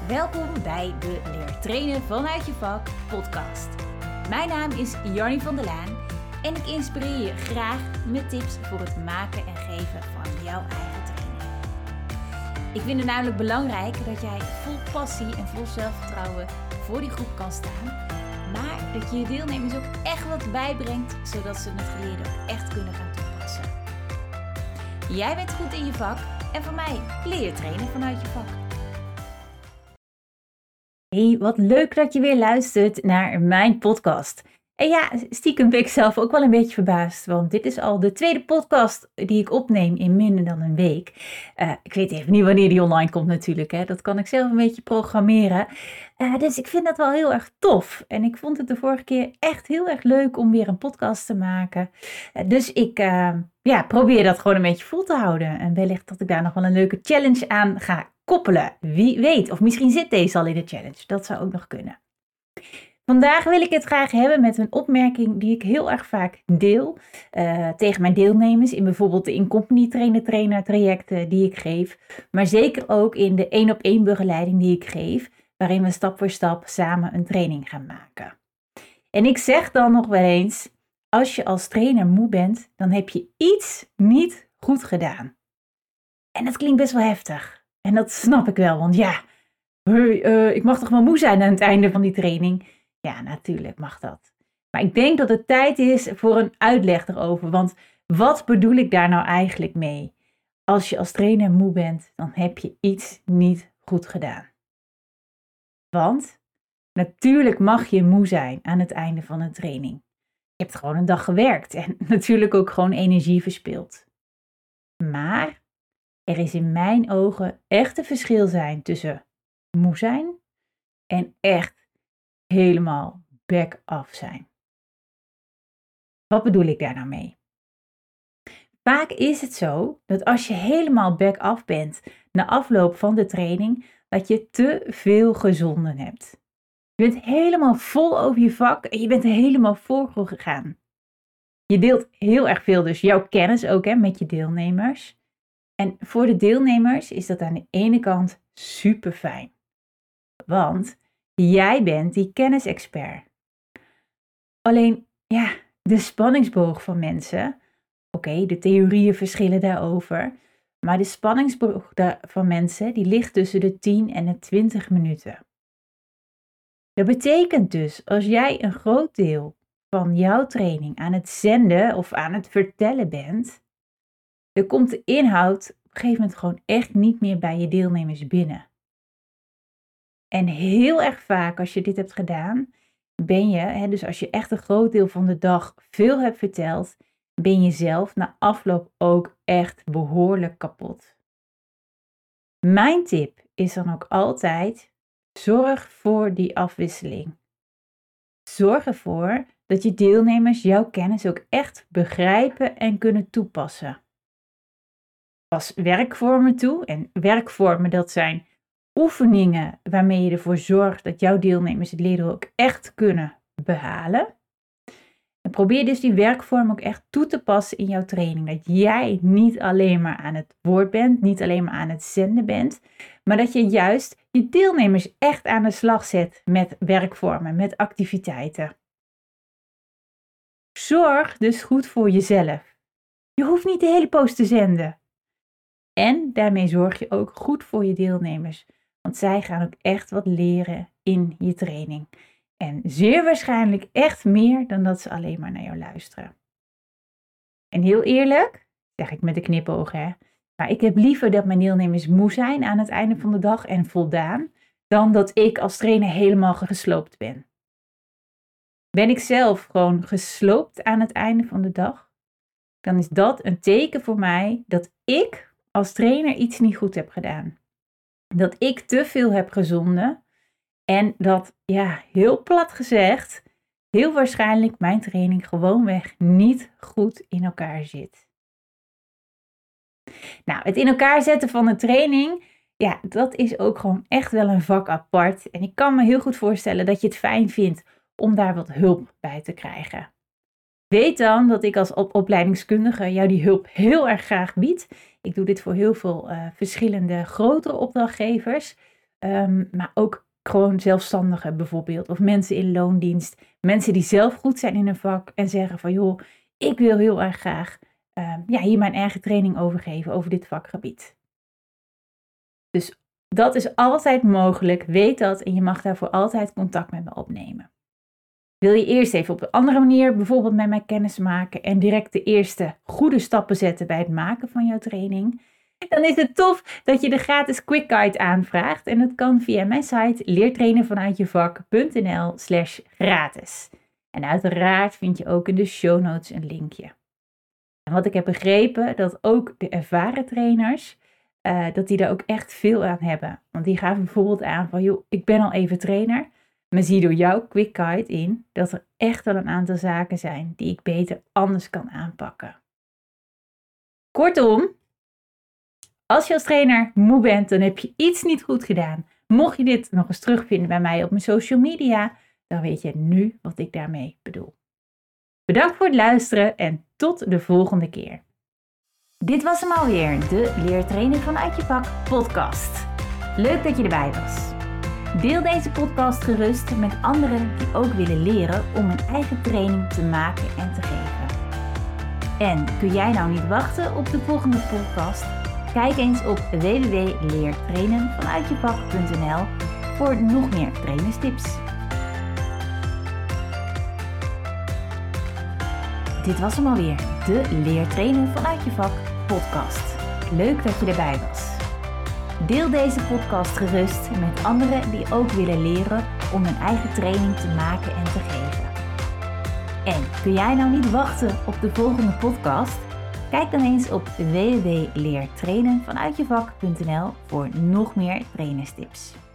Welkom bij de Leer Trainen vanuit je vak podcast. Mijn naam is Jarnie van der Laan en ik inspireer je graag met tips voor het maken en geven van jouw eigen training. Ik vind het namelijk belangrijk dat jij vol passie en vol zelfvertrouwen voor die groep kan staan, maar dat je je deelnemers ook echt wat bijbrengt, zodat ze het geleerde ook echt kunnen gaan toepassen. Jij bent goed in je vak en van mij leer je trainen vanuit je vak. Hey, wat leuk dat je weer luistert naar mijn podcast. En ja, stiekem ben ik zelf ook wel een beetje verbaasd, want dit is al de tweede podcast die ik opneem in minder dan een week. Ik weet even niet wanneer die online komt natuurlijk, hè. Dat kan ik zelf een beetje programmeren. Dus ik vind dat wel heel erg tof. En ik vond het de vorige keer echt heel erg leuk om weer een podcast te maken. Dus ik probeer dat gewoon een beetje vol te houden. En wellicht dat ik daar nog wel een leuke challenge aan ga koppelen. Wie weet, of misschien zit deze al in de challenge. Dat zou ook nog kunnen. Vandaag wil ik het graag hebben met een opmerking die ik heel erg vaak deel tegen mijn deelnemers in bijvoorbeeld de in-company trainer trajecten die ik geef, maar zeker ook in de 1-op-1 begeleiding die ik geef, waarin we stap voor stap samen een training gaan maken. En ik zeg dan nog wel eens, als je als trainer moe bent, dan heb je iets niet goed gedaan. En dat klinkt best wel heftig. En dat snap ik wel, want ja, ik mag toch wel moe zijn aan het einde van die training? Ja, natuurlijk mag dat. Maar ik denk dat het tijd is voor een uitleg erover. Want wat bedoel ik daar nou eigenlijk mee? Als je als trainer moe bent, dan heb je iets niet goed gedaan. Want natuurlijk mag je moe zijn aan het einde van een training. Je hebt gewoon een dag gewerkt en natuurlijk ook gewoon energie verspild. Maar er is in mijn ogen echt een verschil zijn tussen moe zijn en echt helemaal back-off zijn. Wat bedoel ik daar nou mee? Vaak is het zo dat als je helemaal back-off bent na afloop van de training, dat je te veel gezonden hebt. Je bent helemaal vol over je vak en je bent er helemaal voor gegaan. Je deelt heel erg veel, dus jouw kennis ook met je deelnemers. En voor de deelnemers is dat aan de ene kant super fijn. Want jij bent die kennisexpert. Alleen, ja, de spanningsboog van mensen, de theorieën verschillen daarover, maar de spanningsboog van mensen die ligt tussen de 10 en de 20 minuten. Dat betekent dus, als jij een groot deel van jouw training aan het zenden of aan het vertellen bent, dan komt de inhoud op een gegeven moment gewoon echt niet meer bij je deelnemers binnen. En heel erg vaak als je dit hebt gedaan, ben je, dus als je echt een groot deel van de dag veel hebt verteld, ben je zelf na afloop ook echt behoorlijk kapot. Mijn tip is dan ook altijd, zorg voor die afwisseling. Zorg ervoor dat je deelnemers jouw kennis ook echt begrijpen en kunnen toepassen. Pas werkvormen toe, en werkvormen dat zijn oefeningen waarmee je ervoor zorgt dat jouw deelnemers het leren ook echt kunnen behalen. En probeer dus die werkvorm ook echt toe te passen in jouw training. Dat jij niet alleen maar aan het woord bent, niet alleen maar aan het zenden bent, maar dat je juist je deelnemers echt aan de slag zet met werkvormen, met activiteiten. Zorg dus goed voor jezelf. Je hoeft niet de hele post te zenden. En daarmee zorg je ook goed voor je deelnemers. Want zij gaan ook echt wat leren in je training. En zeer waarschijnlijk echt meer dan dat ze alleen maar naar jou luisteren. En heel eerlijk, zeg ik met een knipoog, maar ik heb liever dat mijn deelnemers moe zijn aan het einde van de dag en voldaan, dan dat ik als trainer helemaal gesloopt ben. Ben ik zelf gewoon gesloopt aan het einde van de dag, dan is dat een teken voor mij dat ik als trainer iets niet goed heb gedaan. Dat ik te veel heb gezonden en dat, heel plat gezegd, heel waarschijnlijk mijn training gewoonweg niet goed in elkaar zit. Nou, het in elkaar zetten van een training, dat is ook gewoon echt wel een vak apart. En ik kan me heel goed voorstellen dat je het fijn vindt om daar wat hulp bij te krijgen. Weet dan dat ik als opleidingskundige jou die hulp heel erg graag bied. Ik doe dit voor heel veel verschillende grotere opdrachtgevers. Maar ook gewoon zelfstandigen bijvoorbeeld. Of mensen in loondienst. Mensen die zelf goed zijn in een vak en zeggen van joh, ik wil heel erg graag hier mijn eigen training overgeven over dit vakgebied. Dus dat is altijd mogelijk, weet dat en je mag daarvoor altijd contact met me opnemen. Wil je eerst even op een andere manier bijvoorbeeld met mij kennis maken en direct de eerste goede stappen zetten bij het maken van jouw training? Dan is het tof dat je de gratis Quick Guide aanvraagt en dat kan via mijn site leertrainenvanuitjevak.nl/gratis. En uiteraard vind je ook in de show notes een linkje. En wat ik heb begrepen, dat ook de ervaren trainers, dat die daar ook echt veel aan hebben. Want die gaven bijvoorbeeld aan van, joh, ik ben al even trainer, maar zie door jouw Quick Guide in dat er echt wel een aantal zaken zijn die ik beter anders kan aanpakken. Kortom, als je als trainer moe bent, dan heb je iets niet goed gedaan. Mocht je dit nog eens terugvinden bij mij op mijn social media, dan weet je nu wat ik daarmee bedoel. Bedankt voor het luisteren en tot de volgende keer. Dit was hem alweer, de Leertrainen vanuit je vak podcast. Leuk dat je erbij was. Deel deze podcast gerust met anderen die ook willen leren om een eigen training te maken en te geven. En kun jij nou niet wachten op de volgende podcast? Kijk eens op www.leertrainenvanuitjevak.nl voor nog meer trainerstips. Dit was hem alweer, de Leertrainen vanuit je vak podcast. Leuk dat je erbij was. Deel deze podcast gerust met anderen die ook willen leren om een eigen training te maken en te geven. En kun jij nou niet wachten op de volgende podcast? Kijk dan eens op www.leertrainenvanuitjevak.nl voor nog meer trainerstips.